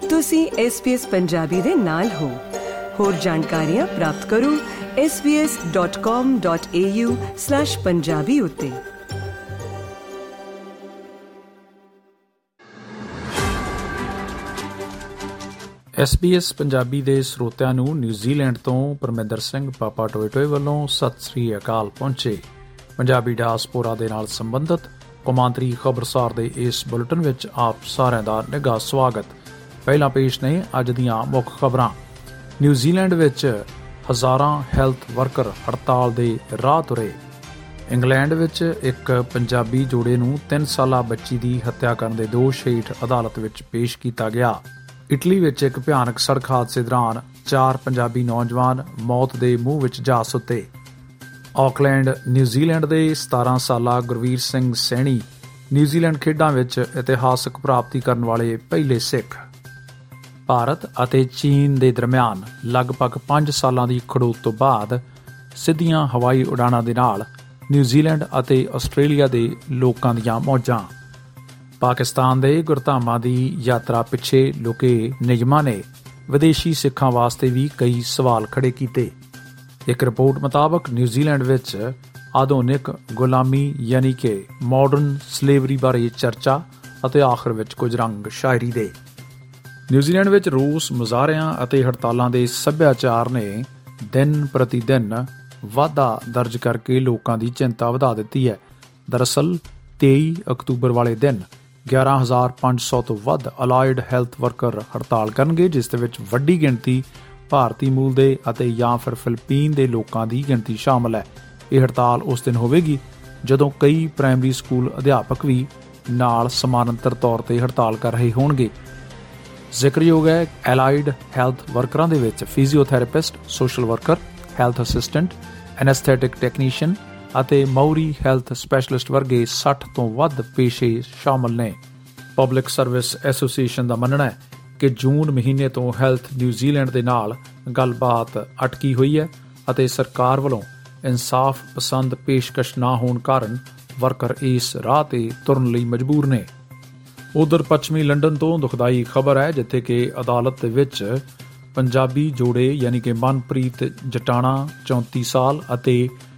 ਤੁਸੀਂ SBS ਪੰਜਾਬੀ ਦੇ ਨਾਲ ਹੋ। ਹੋਰ ਜਾਣਕਾਰੀਆਂ ਪ੍ਰਾਪਤ ਕਰੋ sbs.com.au/punjabi ਉੱਤੇ। SBS ਪੰਜਾਬੀ ਦੇ ਸਰੋਤਿਆਂ ਨੂੰ ਨਿਊਜ਼ੀਲੈਂਡ ਤੋਂ ਪਰਮਿੰਦਰ ਸਿੰਘ ਪਾਪਾ ਟੋਏ ਵੱਲੋਂ ਸਤਿ ਸ੍ਰੀ ਅਕਾਲ ਪਹੁੰਚੇ। ਪੰਜਾਬੀ ਡਾਇਸਪੋਰਾ ਦੇ ਨਾਲ ਸੰਬੰਧਿਤ ਕੌਮਾਂਤਰੀ ਖਬਰਸਾਰ ਦੇ ਇਸ ਬੁਲੇਟਿਨ ਵਿੱਚ ਆਪ ਸਾਰਿਆਂ ਦਾ ਨਿੱਘਾ ਸਵਾਗਤ। ਪਹਿਲਾਂ ਪੇਸ਼ ਨੇ ਅੱਜ ਦੀਆਂ ਮੁੱਖ ਖਬਰਾਂ। ਨਿਊਜ਼ੀਲੈਂਡ ਵਿੱਚ ਹਜ਼ਾਰਾਂ ਹੈਲਥ ਵਰਕਰ ਹੜਤਾਲ ਦੇ ਰਾਹ ਤੁਰੇ। ਇੰਗਲੈਂਡ ਵਿੱਚ ਇੱਕ ਪੰਜਾਬੀ ਜੋੜੇ ਨੂੰ 3 ਸਾਲਾ ਬੱਚੀ ਦੀ ਹੱਤਿਆ ਕਰਨ ਦੇ ਦੋਸ਼ ਹੇਠ ਅਦਾਲਤ ਵਿੱਚ ਪੇਸ਼ ਕੀਤਾ ਗਿਆ। ਇਟਲੀ ਵਿੱਚ ਇੱਕ ਭਿਆਨਕ ਸੜਕ ਹਾਦਸੇ ਦੌਰਾਨ 4 ਪੰਜਾਬੀ ਨੌਜਵਾਨ ਮੌਤ ਦੇ ਮੂੰਹ ਵਿੱਚ ਜਾ ਸੁੱਤੇ। ਆਕਲੈਂਡ ਨਿਊਜ਼ੀਲੈਂਡ ਦੇ 17 ਸਾਲਾ ਗੁਰਵੀਰ ਸਿੰਘ ਸੈਣੀ ਨਿਊਜ਼ੀਲੈਂਡ ਖੇਡਾਂ ਵਿੱਚ ਇਤਿਹਾਸਕ ਪ੍ਰਾਪਤੀ ਕਰਨ ਵਾਲੇ ਪਹਿਲੇ ਸਿੱਖ। ਭਾਰਤ ਅਤੇ ਚੀਨ ਦੇ ਦਰਮਿਆਨ ਲਗਭਗ 5 ਸਾਲਾਂ ਦੀ ਖੜੋਤ ਤੋਂ ਬਾਅਦ ਸਿੱਧੀਆਂ ਹਵਾਈ ਉਡਾਣਾਂ ਦੇ ਨਾਲ ਨਿਊਜ਼ੀਲੈਂਡ ਅਤੇ ਆਸਟ੍ਰੇਲੀਆ ਦੇ ਲੋਕਾਂ ਦੀਆਂ ਮੌਜਾਂ। ਪਾਕਿਸਤਾਨ ਦੇ ਗੁਰਧਾਮਾਂ ਦੀ ਯਾਤਰਾ ਪਿੱਛੇ ਲੁਕੇ ਨਿਯਮਾਂ ਨੇ ਵਿਦੇਸ਼ੀ ਸਿੱਖਾਂ ਵਾਸਤੇ ਵੀ ਕਈ ਸਵਾਲ ਖੜੇ ਕੀਤੇ। ਇੱਕ ਰਿਪੋਰਟ ਮੁਤਾਬਕ ਨਿਊਜ਼ੀਲੈਂਡ ਵਿੱਚ ਆਧੁਨਿਕ ਗੁਲਾਮੀ ਯਾਨੀ ਕਿ ਮਾਡਰਨ ਸਲੇਵਰੀ ਬਾਰੇ ਚਰਚਾ ਅਤੇ ਆਖਰ ਵਿੱਚ ਕੁਝ ਰੰਗ ਸ਼ਾਇਰੀ ਦੇ। ਨਿਊਜ਼ੀਲੈਂਡ ਵਿੱਚ ਰੋਸ ਮੁਜ਼ਾਹਰਿਆਂ ਅਤੇ ਹੜਤਾਲਾਂ ਦੇ ਸੱਭਿਆਚਾਰ ਨੇ ਦਿਨ ਪ੍ਰਤੀ ਦਿਨ ਵਾਧਾ ਦਰਜ ਕਰਕੇ ਲੋਕਾਂ ਦੀ ਚਿੰਤਾ ਵਧਾ ਦਿੱਤੀ ਹੈ। ਦਰਅਸਲ 23 ਅਕਤੂਬਰ ਵਾਲੇ ਦਿਨ 11,500 ਤੋਂ ਵੱਧ ਅਲਾਈਡ ਹੈਲਥ ਵਰਕਰ ਹੜਤਾਲ ਕਰਨਗੇ, ਜਿਸ ਦੇ ਵਿੱਚ ਵੱਡੀ ਗਿਣਤੀ ਭਾਰਤੀ ਮੂਲ ਦੇ ਅਤੇ ਜਾਂ ਫਿਰ ਫਿਲੀਪੀਨ ਦੇ ਲੋਕਾਂ ਦੀ ਗਿਣਤੀ ਸ਼ਾਮਲ ਹੈ। ਇਹ ਹੜਤਾਲ ਉਸ ਦਿਨ ਹੋਵੇਗੀ ਜਦੋਂ ਕਈ ਪ੍ਰਾਇਮਰੀ ਸਕੂਲ ਅਧਿਆਪਕ ਵੀ ਨਾਲ ਸਮਾਨਾਂਤਰ ਤੌਰ ਤੇ ਹੜਤਾਲ ਕਰ ਰਹੇ ਹੋਣਗੇ। ਜ਼ਿਕਰਯੋਗ ਹੈ ਐਲਾਈਡ ਹੈਲਥ ਵਰਕਰਾਂ ਦੇ ਵਿੱਚ physiotherapist, social worker, health assistant, anaesthetic technician ਅਤੇ ਮਾਊਰੀ ਹੈਲਥ ਸਪੈਸ਼ਲਿਸਟ ਵਰਗੇ 60 ਤੋਂ ਵੱਧ ਪੇਸ਼ੇ ਸ਼ਾਮਲ ਨੇ। ਪਬਲਿਕ ਸਰਵਿਸ ਐਸੋਸੀਏਸ਼ਨ ਦਾ ਮੰਨਣਾ ਹੈ ਕਿ ਜੂਨ ਮਹੀਨੇ ਤੋਂ ਹੈਲਥ ਨਿਊਜ਼ੀਲੈਂਡ ਦੇ ਨਾਲ ਗੱਲਬਾਤ ਅਟਕੀ ਹੋਈ ਹੈ ਅਤੇ ਸਰਕਾਰ ਵੱਲੋਂ ਇਨਸਾਫ ਪਸੰਦ ਪੇਸ਼ਕਸ਼ ਨਾ ਹੋਣ ਕਾਰਨ ਵਰਕਰ ਇਸ ਰਾਹ ਤੇ ਤੁਰਨ ਲਈ ਮਜਬੂਰ ਨੇ। ਉਧਰ ਪੱਛਮੀ ਲੰਡਨ ਤੋਂ ਦੁਖਦਾਈ ਖਬਰ ਹੈ, ਜਿੱਥੇ ਕਿ ਅਦਾਲਤ ਦੇ ਵਿੱਚ ਪੰਜਾਬੀ ਜੋੜੇ ਯਾਨੀ ਕਿ ਮਨਪ੍ਰੀਤ ਜਟਾਣਾ 34 ਸਾਲ ਅਤੇ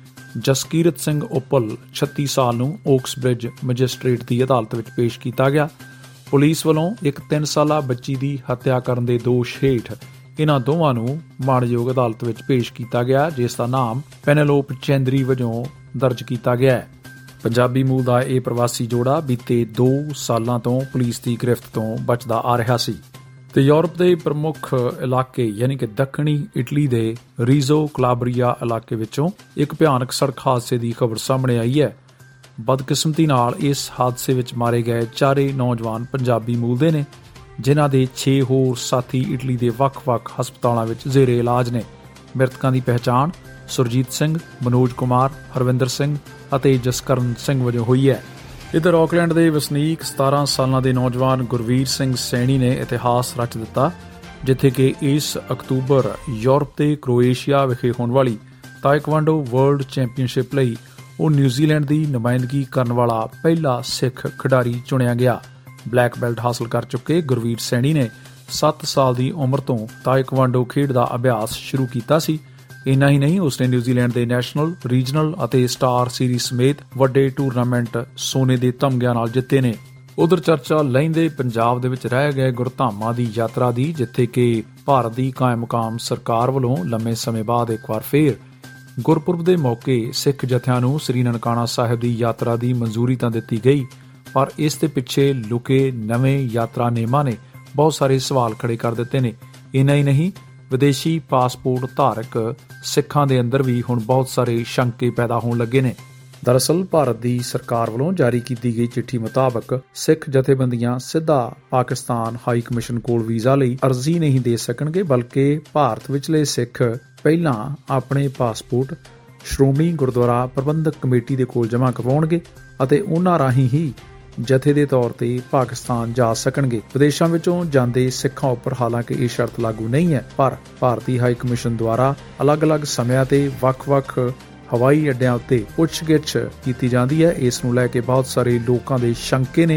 ਜਸਕੀਰਤ ਸਿੰਘ ਉਪਲ 36 ਸਾਲ ਨੂੰ ਓਕਸਬ੍ਰਿਜ ਮੈਜਿਸਟ੍ਰੇਟ ਦੀ ਅਦਾਲਤ ਵਿੱਚ ਪੇਸ਼ ਕੀਤਾ ਗਿਆ। ਪੁਲਿਸ ਵੱਲੋਂ ਇੱਕ 3 ਸਾਲਾ ਬੱਚੀ ਦੀ ਹੱਤਿਆ ਕਰਨ ਦੇ ਦੋਸ਼ ਹੇਠ ਇਹਨਾਂ ਦੋਵਾਂ ਨੂੰ ਮਾਣਯੋਗ ਅਦਾਲਤ ਵਿੱਚ ਪੇਸ਼ ਕੀਤਾ ਗਿਆ, ਜਿਸ ਦਾ ਨਾਮ ਪੈਨੇਲੋਪ ਚੈਂਦਰੀ ਵਜੋਂ ਦਰਜ ਕੀਤਾ ਗਿਆ ਹੈ। ਪੰਜਾਬੀ ਮੂਲ ਦਾ ਇਹ ਪ੍ਰਵਾਸੀ ਜੋੜਾ ਬੀਤੇ 2 ਸਾਲਾਂ ਤੋਂ ਪੁਲਿਸ ਦੀ ਗ੍ਰਿਫਤ ਤੋਂ ਬਚਦਾ ਆ ਰਿਹਾ ਸੀ ਤੇ ਯੂਰਪ ਦੇ ਪ੍ਰਮੁੱਖ ਇਲਾਕੇ ਯਾਨੀ ਕਿ ਦੱਖਣੀ ਇਟਲੀ ਦੇ ਰੀਜ਼ੋ ਕਲਾਬਰੀਆ ਇਲਾਕੇ ਵਿੱਚੋਂ ਇੱਕ ਭਿਆਨਕ ਸੜਕ ਹਾਦਸੇ ਦੀ ਖਬਰ ਸਾਹਮਣੇ ਆਈ ਹੈ। ਬਦਕਿਸਮਤੀ ਨਾਲ ਇਸ ਹਾਦਸੇ ਵਿੱਚ ਮਾਰੇ ਗਏ 4 ਨੌਜਵਾਨ ਪੰਜਾਬੀ ਮੂਲ ਦੇ ਨੇ, ਜਿਨ੍ਹਾਂ ਦੇ 6 ਹੋਰ ਸਾਥੀ ਇਟਲੀ ਦੇ ਵੱਖ-ਵੱਖ ਹਸਪਤਾਲਾਂ ਵਿੱਚ ਜ਼ੇਰੇ ਇਲਾਜ ਨੇ। ਮ੍ਰਿਤਕਾਂ ਦੀ ਪਹਿਚਾਣ ਸੁਰਜੀਤ ਸਿੰਘ, ਮਨੋਜ ਕੁਮਾਰ, ਹਰਵਿੰਦਰ ਸਿੰਘ ਅਤੇ ਜਸਕਰਨ ਸਿੰਘ ਵਜੋਂ ਹੋਈ ਹੈ। ਇੱਧਰ ਆਕਲੈਂਡ ਦੇ ਵਸਨੀਕ 17 ਸਾਲਾਂ ਦੇ ਨੌਜਵਾਨ ਗੁਰਵੀਰ ਸਿੰਘ ਸੈਣੀ ਨੇ ਇਤਿਹਾਸ ਰਚ ਦਿੱਤਾ, ਜਿੱਥੇ ਕਿ ਇਸ ਅਕਤੂਬਰ ਯੂਰਪ ਤੇ ਕ੍ਰੋਏਸ਼ੀਆ ਵਿਖੇ ਹੋਣ ਵਾਲੀ ਤਾਇਕਵਾਂਡੋ ਵਰਲਡ ਚੈਂਪੀਅਨਸ਼ਿਪ ਲਈ ਉਹ ਨਿਊਜ਼ੀਲੈਂਡ ਦੀ ਨੁਮਾਇੰਦਗੀ ਕਰਨ ਵਾਲਾ ਪਹਿਲਾ ਸਿੱਖ ਖਿਡਾਰੀ ਚੁਣਿਆ ਗਿਆ। ਬਲੈਕ ਬੈਲਟ ਹਾਸਲ ਕਰ ਚੁੱਕੇ ਗੁਰਵੀਰ ਸੈਣੀ ਨੇ 7 ਸਾਲ ਦੀ ਉਮਰ ਤੋਂ ਤਾਇਕਵਾਂਡੋ ਖੇਡ ਦਾ ਅਭਿਆਸ ਸ਼ੁਰੂ ਕੀਤਾ ਸੀ। ਇੰਨਾ ਹੀ ਨਹੀਂ, ਉਸਨੇ ਨਿਊਜ਼ੀਲੈਂਡ ਦੇ ਨੈਸ਼ਨਲ, ਰੀਜਨਲ ਅਤੇ ਸਟਾਰ ਸੀਰੀਜ਼ ਸਮੇਤ ਵੱਡੇ ਟੂਰਨਾਮੈਂਟ ਸੋਨੇ ਦੇ ਤਮਗਿਆਂ ਨਾਲ ਜਿੱਤੇ ਨੇ। ਉਧਰ ਚਰਚਾ ਲਹਿੰਦੇ ਪੰਜਾਬ ਦੇ ਵਿੱਚ ਰਹਿ ਗਏ ਗੁਰਧਾਮਾਂ ਦੀ ਯਾਤਰਾ ਦੀ, ਜਿੱਥੇ ਕਿ ਭਾਰਤ ਦੀ ਕਾਇਮ ਮੁਕਾਮ ਸਰਕਾਰ ਵੱਲੋਂ ਲੰਮੇ ਸਮੇਂ ਬਾਅਦ ਇੱਕ ਵਾਰ ਫੇਰ ਗੁਰਪੁਰਬ ਦੇ ਮੌਕੇ ਸਿੱਖ ਜਥਿਆਂ ਨੂੰ ਸ੍ਰੀ ਨਨਕਾਣਾ ਸਾਹਿਬ ਦੀ ਯਾਤਰਾ ਦੀ ਮਨਜ਼ੂਰੀ ਤਾਂ ਦਿੱਤੀ ਗਈ, ਪਰ ਇਸ ਦੇ ਪਿੱਛੇ ਲੁਕੇ ਨਵੇਂ ਯਾਤਰਾ ਨਿਯਮਾਂ ਨੇ ਬਹੁਤ ਸਾਰੇ ਸਵਾਲ ਖੜੇ ਕਰ ਦਿੱਤੇ ਨੇ। ਇੰਨਾ ਹੀ ਨਹੀਂ, ਵਿਦੇਸ਼ੀ ਪਾਸਪੋਰਟ ਧਾਰਕ ਸਿੱਖਾਂ ਦੇ ਅੰਦਰ ਵੀ ਹੁਣ ਬਹੁਤ ਸਾਰੇ ਸ਼ੰਕੇ ਪੈਦਾ ਹੋਣ ਲੱਗੇ ਨੇ। ਦਰਅਸਲ ਭਾਰਤ ਦੀ ਸਰਕਾਰ ਵੱਲੋਂ ਜਾਰੀ ਕੀਤੀ ਗਈ ਚਿੱਠੀ ਮੁਤਾਬਕ ਸਿੱਖ ਜਥੇਬੰਦੀਆਂ ਸਿੱਧਾ ਪਾਕਿਸਤਾਨ ਹਾਈ ਕਮਿਸ਼ਨ ਕੋਲ ਵੀਜ਼ਾ ਲਈ ਅਰਜ਼ੀ ਨਹੀਂ ਦੇ ਸਕਣਗੇ, ਬਲਕਿ ਭਾਰਤ ਵਿਚਲੇ ਸਿੱਖ ਪਹਿਲਾਂ ਆਪਣੇ ਪਾਸਪੋਰਟ ਸ਼੍ਰੋਮਣੀ ਗੁਰਦੁਆਰਾ ਪ੍ਰਬੰਧਕ ਕਮੇਟੀ ਦੇ ਕੋਲ ਜਮ੍ਹਾਂ ਕਰਵਾਉਣਗੇ ਅਤੇ ਉਹਨਾਂ ਰਾਹੀਂ ਹੀ ਜਥੇ ਦੇ ਤੌਰ ਤੇ ਪਾਕਿਸਤਾਨ ਜਾ ਸਕਣਗੇ। ਵਿਦੇਸ਼ਾਂ ਵਿੱਚੋਂ ਜਾਂਦੇ ਸਿੱਖਾਂ ਉੱਪਰ ਹਾਲਾਂਕਿ ਇਹ ਸ਼ਰਤ ਲਾਗੂ ਨਹੀਂ ਹੈ, ਪਰ ਭਾਰਤੀ ਹਾਈ ਕਮਿਸ਼ਨ ਦੁਆਰਾ ਅਲੱਗ-ਅਲੱਗ ਸਮਿਆਂ ਤੇ ਵੱਖ-ਵੱਖ ਹਵਾਈ ਅੱਡਿਆਂ ਉੱਤੇ ਪੁੱਛਗਿੱਛ ਕੀਤੀ ਜਾਂਦੀ ਹੈ। ਇਸ ਨੂੰ ਲੈ ਕੇ ਬਹੁਤ ਸਾਰੇ ਲੋਕਾਂ ਦੇ ਸ਼ੰਕੇ ਨੇ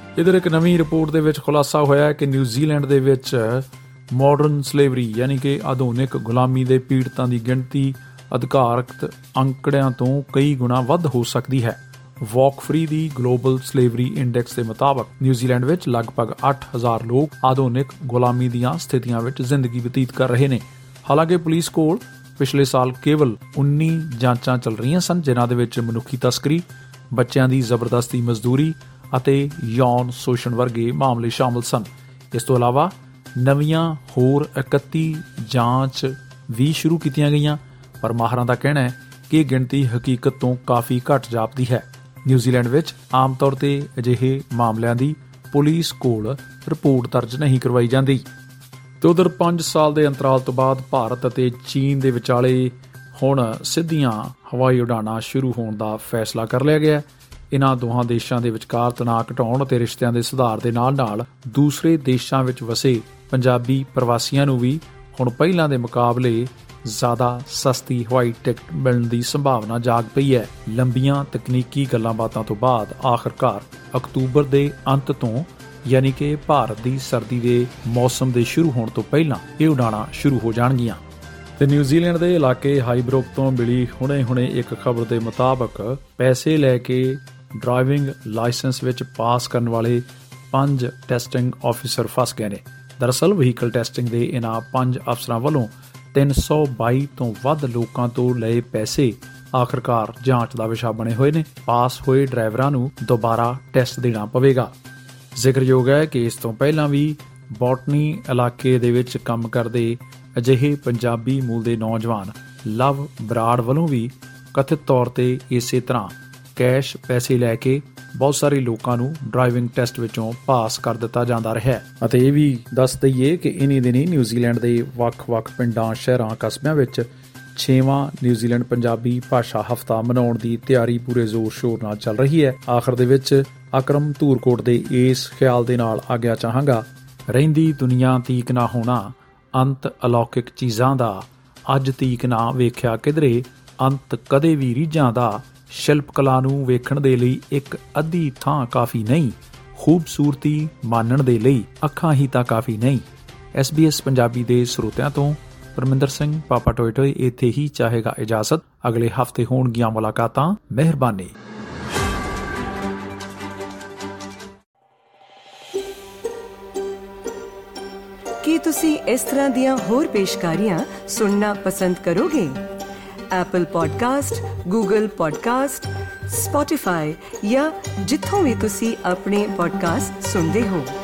इधर एक नवीं रिपोर्ट ਦੇ ਵਿੱਚ ਖੁਲਾਸਾ ਹੋਇਆ ਹੈ ਕਿ ਨਿਊਜ਼ੀਲੈਂਡ ਦੇ ਵਿੱਚ ਮਾਡਰਨ ਸਲੇਵਰੀ ਯਾਨੀ ਕਿ ਆਧੁਨਿਕ ਗੁਲਾਮੀ ਦੇ ਪੀੜਤਾਂ ਦੀ ਗਿਣਤੀ ਅਧਿਕਾਰਤ ਅੰਕੜਿਆਂ ਤੋਂ ਕਈ ਗੁਣਾ ਵੱਧ ਹੋ ਸਕਦੀ ਹੈ। ਵਾਕ ਫਰੀ ਦੀ ਗਲੋਬਲ ਸਲੇਵਰੀ ਇੰਡੈਕਸ ਦੇ ਮੁਤਾਬਕ ਨਿਊਜ਼ੀਲੈਂਡ ਵਿੱਚ ਲਗਭਗ 8,000 ਲੋਕ ਆਧੁਨਿਕ ਗੁਲਾਮੀ ਦੀਆਂ ਸਥਿਤੀਆਂ ਵਿੱਚ ਜ਼ਿੰਦਗੀ ਬਤੀਤ ਕਰ ਰਹੇ ਨੇ। ਹਾਲਾਂਕਿ ਪੁਲਿਸ ਕੋਲ ਪਿਛਲੇ ਸਾਲ ਕੇਵਲ 19 ਜਾਂਚਾਂ ਚੱਲ ਰਹੀਆਂ ਸਨ, ਜਿਨ੍ਹਾਂ ਦੇ ਵਿੱਚ ਮਨੁੱਖੀ ਤਸਕਰੀ, ਬੱਚਿਆਂ ਦੀ ਜ਼ਬਰਦਸਤੀ ਮਜ਼ਦੂਰੀ ਅਤੇ ਯੌਨ ਸ਼ੋਸ਼ਣ ਵਰਗੇ ਮਾਮਲੇ ਸ਼ਾਮਲ ਸਨ। ਇਸ ਤੋਂ ਇਲਾਵਾ ਨਵੀਆਂ ਹੋਰ 31 ਜਾਂਚ ਵੀ ਸ਼ੁਰੂ ਕੀਤੀਆਂ ਗਈਆਂ, ਪਰ ਮਾਹਰਾਂ ਦਾ ਕਹਿਣਾ ਹੈ ਕਿ ਇਹ ਗਿਣਤੀ ਹਕੀਕਤ ਤੋਂ ਕਾਫੀ ਘੱਟ ਜਾਪਦੀ ਹੈ। ਨਿਊਜ਼ੀਲੈਂਡ ਵਿੱਚ ਆਮ ਤੌਰ ਤੇ ਅਜਿਹੇ ਮਾਮਲਿਆਂ ਦੀ ਪੁਲਿਸ ਕੋਲ ਰਿਪੋਰਟ ਦਰਜ ਨਹੀਂ ਕਰਵਾਈ ਜਾਂਦੀ। ਤੇ ਉਧਰ 5 ਸਾਲ ਦੇ ਅੰਤਰਾਲ ਤੋਂ ਬਾਅਦ ਭਾਰਤ ਅਤੇ ਚੀਨ ਦੇ ਵਿਚਾਲੇ ਹੁਣ ਸਿੱਧੀਆਂ ਹਵਾਈ ਉਡਾਣਾਂ ਸ਼ੁਰੂ ਹੋਣ ਦਾ ਫੈਸਲਾ ਕਰ ਲਿਆ ਗਿਆ। ਇਨ੍ਹਾਂ ਦੋਹਾਂ ਦੇਸ਼ਾਂ ਦੇ ਵਿਚਕਾਰ ਤਣਾਅ ਘਟਾਉਣ ਅਤੇ ਰਿਸ਼ਤਿਆਂ ਦੇ ਸੁਧਾਰ ਦੇ ਨਾਲ-ਨਾਲ ਦੂਸਰੇ ਦੇਸ਼ਾਂ ਵਿੱਚ ਵਸੇ ਪੰਜਾਬੀ ਪ੍ਰਵਾਸੀਆਂ ਨੂੰ ਵੀ ਹੁਣ ਪਹਿਲਾਂ ਦੇ ਮੁਕਾਬਲੇ ਜ਼ਿਆਦਾ ਸਸਤੀ ਹਵਾਈ ਟਿਕਟ ਮਿਲਣ ਦੀ ਸੰਭਾਵਨਾ ਜਾਗ ਪਈ ਹੈ। ਲੰਬੀਆਂ ਤਕਨੀਕੀ ਗੱਲਾਂ-ਬਾਤਾਂ ਤੋਂ ਬਾਅਦ ਆਖਰਕਾਰ ਅਕਤੂਬਰ ਦੇ ਅੰਤ ਤੋਂ ਯਾਨੀ ਕਿ ਭਾਰਤ ਦੀ ਸਰਦੀ ਦੇ ਮੌਸਮ ਦੇ ਸ਼ੁਰੂ ਹੋਣ ਤੋਂ ਪਹਿਲਾਂ ਇਹ ਉਡਾਣਾਂ ਸ਼ੁਰੂ ਹੋ ਜਾਣਗੀਆਂ। ਤੇ ਨਿਊਜ਼ੀਲੈਂਡ ਦੇ ਇਲਾਕੇ ਹਾਈਬਰੋਕ ਤੋਂ ਮਿਲੀ ਹੁਣੇ ਇੱਕ ਖਬਰ ਦੇ ਮੁਤਾਬਕ ਪੈਸੇ ਲੈ ਕੇ ਡਰਾਈਵਿੰਗ ਲਾਇਸੈਂਸ ਵਿੱਚ ਪਾਸ ਕਰਨ ਵਾਲੇ 5 ਟੈਸਟਿੰਗ ਆਫੀਸਰ ਫਸ ਗਏ ਨੇ। ਦਰਅਸਲ ਵਹੀਕਲ ਟੈਸਟਿੰਗ ਦੇ ਇਹਨਾਂ 5 ਅਫਸਰਾਂ ਵੱਲੋਂ 322 ਤੋਂ ਵੱਧ ਲੋਕਾਂ ਤੋਂ ਲਏ ਪੈਸੇ ਆਖਰਕਾਰ ਜਾਂਚ ਦਾ ਵਿਸ਼ਾ ਬਣੇ ਹੋਏ ਨੇ। ਪਾਸ ਹੋਏ ਡਰਾਈਵਰਾਂ ਨੂੰ ਦੁਬਾਰਾ ਟੈਸਟ ਦੇਣਾ ਪਵੇਗਾ। ਜ਼ਿਕਰਯੋਗ ਹੈ ਕਿ ਇਸ ਤੋਂ ਪਹਿਲਾਂ ਵੀ ਬੋਟਨੀ ਇਲਾਕੇ ਦੇ ਵਿੱਚ ਕੰਮ ਕਰਦੇ ਅਜਿਹੇ ਪੰਜਾਬੀ ਮੂਲ ਦੇ ਨੌਜਵਾਨ ਲਵ ਬਰਾੜ ਵੱਲੋਂ ਵੀ ਕਥਿਤ ਤੌਰ ਤੇ ਇਸੇ ਤਰ੍ਹਾਂ ਕੈਸ਼ ਪੈਸੇ ਲੈ ਕੇ ਬਹੁਤ ਸਾਰੇ ਲੋਕਾਂ ਨੂੰ ਡਰਾਈਵਿੰਗ ਟੈਸਟ ਵਿੱਚੋਂ ਪਾਸ ਕਰ ਦਿੱਤਾ ਜਾਂਦਾ ਰਿਹਾ ਹੈ। ਅਤੇ ਇਹ ਵੀ ਦੱਸ ਦਈਏ ਕਿ ਇਨੀ ਦਿਨੀ ਨਿਊਜ਼ੀਲੈਂਡ ਦੇ ਵੱਖ-ਵੱਖ ਪਿੰਡਾਂ, ਸ਼ਹਿਰਾਂ, ਕਸਬਿਆਂ ਵਿੱਚ 6ਵਾਂ ਨਿਊਜ਼ੀਲੈਂਡ ਪੰਜਾਬੀ ਭਾਸ਼ਾ ਹਫ਼ਤਾ ਮਨਾਉਣ ਦੀ ਤਿਆਰੀ ਪੂਰੇ ਜ਼ੋਰ-ਸ਼ੋਰ ਨਾਲ ਚੱਲ ਰਹੀ ਹੈ। ਆਖਰ ਦੇ ਵਿੱਚ ਅਕਰਮ ਧੂਰਕੋਟ ਦੇ ਇਸ ਖਿਆਲ ਦੇ ਨਾਲ ਆਗਿਆ ਚਾਹਾਂਗਾ, ਰਹਿੰਦੀ ਦੁਨੀਆ ਤੀਕ ਨਾ ਹੋਣਾ, ਅੰਤ ਅਲੌਕਿਕ ਚੀਜ਼ਾਂ ਦਾ, ਅੱਜ ਤੀਕ ਨਾ ਵੇਖਿਆ ਕਿਧਰੇ, ਅੰਤ ਕਦੇ ਵੀ ਰੀਝਾਂ ਦਾ, ਸ਼ਿਲਪ ਕਲਾ ਨੂੰ ਵੇਖਣ ਦੇ ਲਈ ਇੱਕ ਅੱਧੀ ਥਾਂ ਕਾਫੀ ਨਹੀਂ, ਖੂਬਸੂਰਤੀ ਮਾਣਨ ਦੇ ਲਈ ਅੱਖਾਂ ਹੀ ਤਾਂ ਕਾਫੀ ਨਹੀਂ। SBS ਪੰਜਾਬੀ ਦੇ ਸਰੋਤਿਆਂ ਤੋਂ ਪਰਮਿੰਦਰ ਸਿੰਘ ਪਾਪਾ ਟੋਏ ਟੋਏ ਇੱਥੇ ਹੀ ਚਾਹੇਗਾ ਇਜਾਜ਼ਤ। ਅਗਲੇ ਹਫ਼ਤੇ ਹੋਣਗੀਆਂ ਮੁਲਾਕਾਤਾਂ। ਮਿਹਰਬਾਨੀ। ਕੀ ਤੁਸੀਂ ਇਸ ਤਰ੍ਹਾਂ ਦੀਆਂ ਹੋਰ ਪੇਸ਼ਕਾਰੀਆਂ ਸੁਣਨਾ ਪਸੰਦ ਕਰੋਗੇ? Apple podcast, Google podcast, Spotify ਜਾਂ ਜਿੱਥੋਂ ਵੀ ਤੁਸੀਂ ਆਪਣੇ ਪੋਡਕਾਸਟ ਸੁਣਦੇ ਹੋ।